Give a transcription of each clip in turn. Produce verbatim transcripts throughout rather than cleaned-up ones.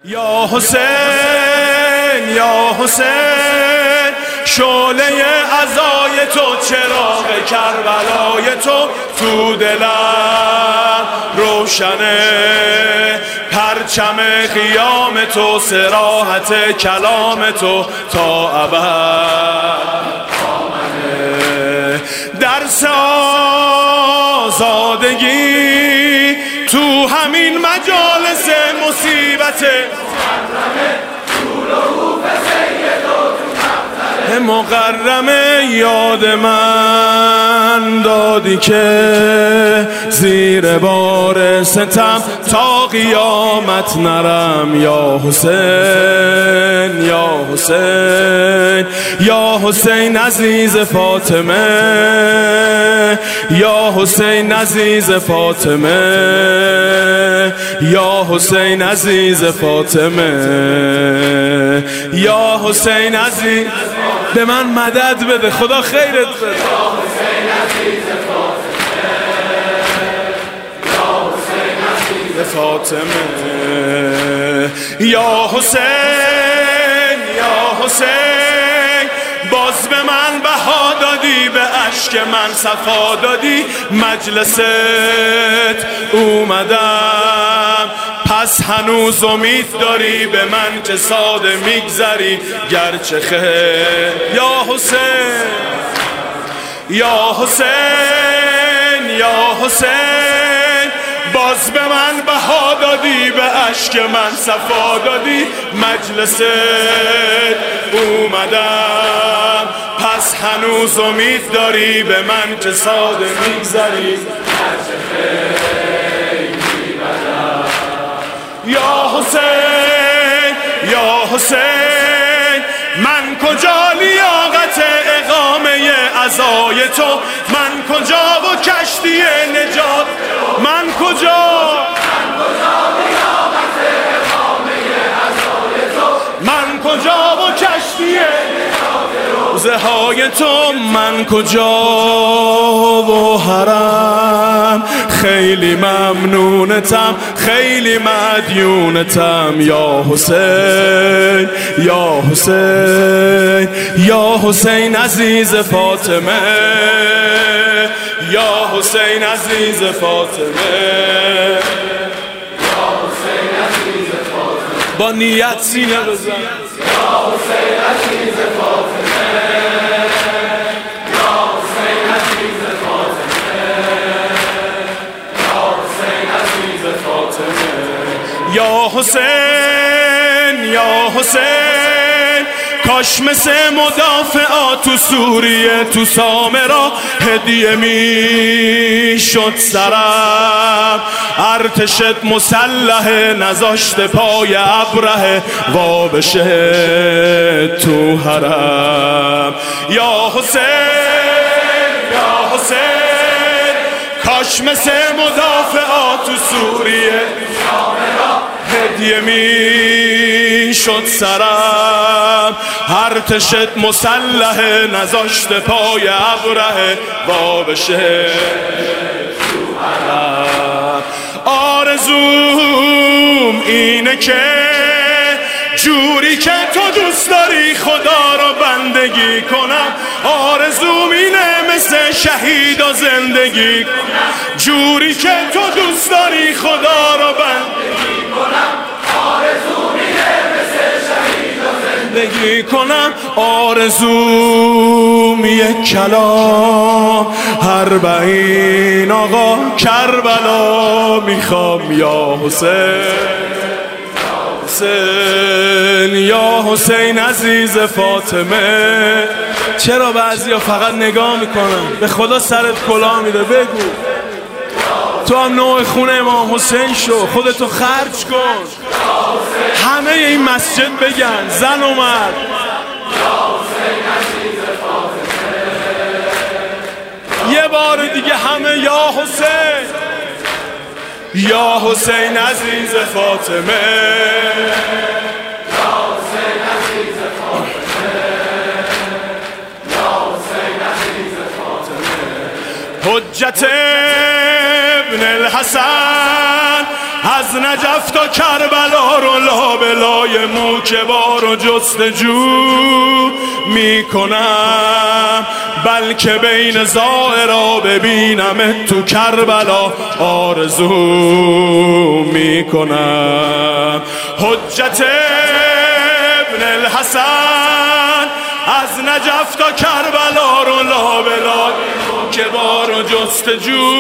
یا حسین یا حسین، شعله عزای تو، چراغ کربلای تو تو دلم روشنه، پرچم قیام تو، صراحت کلام تو تا ابد آمده. درس آزادگی تو همین مجالس مصیبت مقرمه، یاد من دادی که زیر بار ستم تا قیامت نرم. یا حسین یا حسین یا حسین عزیز فاطمه، یا حسین عزیز فاطمه، یا حسین عزیز فاطمه، یا حسین عزیز. به من مدد بده، خدا خیرت بده. یا حسین عزیز فاطمه، یا حسین عزیز فاطمه، یا حسین یا حسین، باز به من بها دادی، به اشک من صفا دادی، مجلست اومدم، پس هنوز امید داری به من که ساده میگذری گرچه خیر. یا حسین یا حسین یا حسین، باز به من بها دادی، به اشک من صفا دادی، مجلست اومدم، پس هنوز امید داری به من که ساده میگذری گرچه خیر میبرم. یا حسین یا حسین، من کجا لیاقت اقامه عزای تو، من کجا و کشتی نجات، من کجا من کجا لیاقت اقامه عزای تو، من کجا و کشتی روزه های تو، من کجا و حرم خیلی ممنونتم، خیلی مدیونتم. یا حسین یا حسین یا حسین عزیز فاطمه، یا حسین عزیز فاطمه، یا حسین عزیز فاطمه، با نیت سینه بزن. یا حسین عزیز فاطمه، یا حسین عزیز فاطمه، یا حسین عزیز فاطمه، یا حسین یا حسین، کاش مثل مدافعات تو سوریه تو سامرا هدیه می شد سرم، ارتشت مسلحه نذاشته پای ابره وا بشه تو حرم. یا حسین یا حسین، کاش مثل مدافعات تو سوریه هدیه می شد سرم، ارتشت مسلحه نذاشته پای ابره وا بشه تو حرم. آرزوم اینه که جوری که تو دوست داری خدا رو بندگی کنم، آرزوم اینه مثل شهید و زندگی کنم، جوری که تو دوست داری خدا رو بندگی کنم، آرزوم اینه مثل شهید و زندگی کنم. آرزوم یک کلام اربعین آقا کربلا میخوام. یا حسین حسین یا حسین عزیز فاطمه. چرا بعضیا فقط نگاه میکنن؟ به خدا سرت کلاه میده. بگو تو هم نوع خونه امام حسین شو، خودتو خرج کن، همه این مسجد بگن زن و مرد یه بار دیگه همه یا حسین یا حسین عزیز فاطمه، یا حسین عزیز فاطمه، یا حسین عزیز فاطمه. حجت ابن الحسن از نجف تا کربلا رو لابلای موکبار و جستجو میکنم، بلکه بین زائرا ببینم تو کربلا آرزو میکنم. حجت ابن الحسن از نجف تا کربلا رو لابلای موکبار و جستجو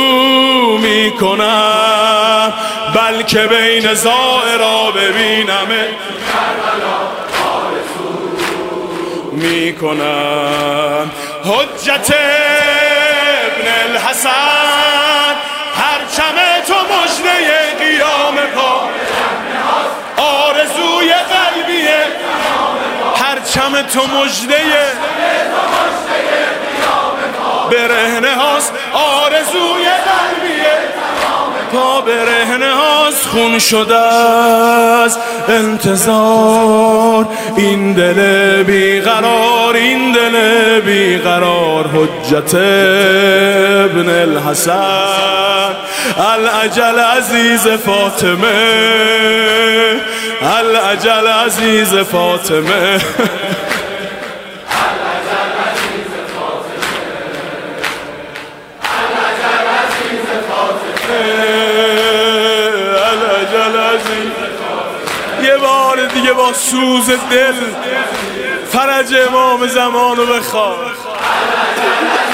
میکنم، بلکه بین زائرا ببینم کربلا آرزو میکنم. حجت ابن الحسن پرچم تو مژده قیام پا، آرزوی قلبیه پرچم تو مژده برهنه هاست، آرزوی قلبیه پا برهنه هاست. خون شده از انتظار این دل بیقرار، این دل بیقرار. حجت ابن الحسن الاجل عزیز فاطمه، الاجل عزیز فاطمه. یه بار دیگه با سوز دل فرج امام زمانو بخواه.